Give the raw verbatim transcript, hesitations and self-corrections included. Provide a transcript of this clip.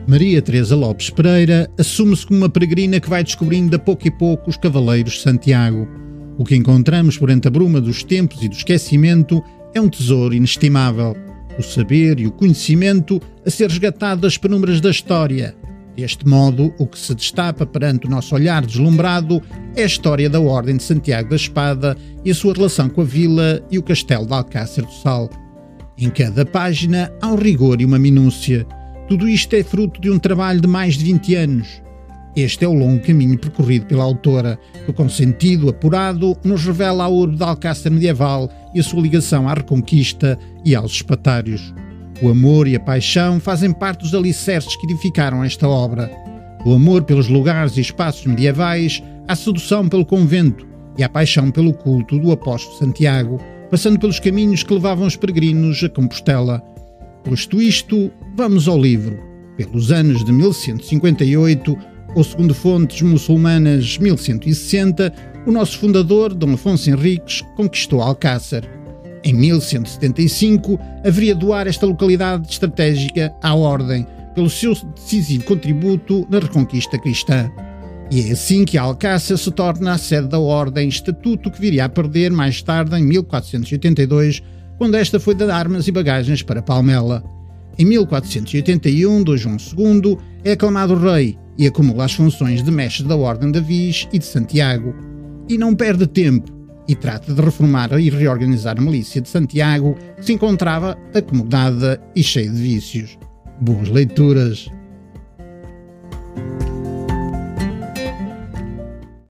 Maria Teresa Lopes Pereira assume-se como uma peregrina que vai descobrindo a pouco e pouco os cavaleiros de Santiago. O que encontramos por entre a bruma dos tempos e do esquecimento é um tesouro inestimável, o saber e o conhecimento a ser resgatado das penumbras da história. Deste modo, o que se destapa perante o nosso olhar deslumbrado é a história da Ordem de Santiago da Espada e a sua relação com a vila e o castelo de Alcácer do Sal. Em cada página há um rigor e uma minúcia. Tudo isto é fruto de um trabalho de mais de vinte anos. Este é o longo caminho percorrido pela autora, que com sentido apurado nos revela a urbe de Alcácer medieval e a sua ligação à Reconquista e aos espatários. O amor e a paixão fazem parte dos alicerces que edificaram esta obra. Do amor pelos lugares e espaços medievais, à sedução pelo convento e à paixão pelo culto do apóstolo Santiago, passando pelos caminhos que levavam os peregrinos a Compostela. Posto isto, vamos ao livro. Pelos anos de mil cento e cinquenta e oito, ou segundo fontes muçulmanas mil cento e sessenta, o nosso fundador, Dom Afonso Henriques, conquistou Alcácer. Em mil cento e setenta e cinco, haveria de doar esta localidade estratégica à Ordem, pelo seu decisivo contributo na reconquista cristã. E é assim que Alcácer se torna a sede da Ordem, estatuto que viria a perder mais tarde, em mil quatrocentos e oitenta e dois, quando esta foi dar armas e bagagens para Palmela. Em mil quatrocentos e oitenta e um, Dom João segundo é aclamado rei e acumula as funções de mestre da Ordem de Avis e de Santiago. E não perde tempo, e trata de reformar e reorganizar a milícia de Santiago, que se encontrava acomodada e cheia de vícios. Boas leituras!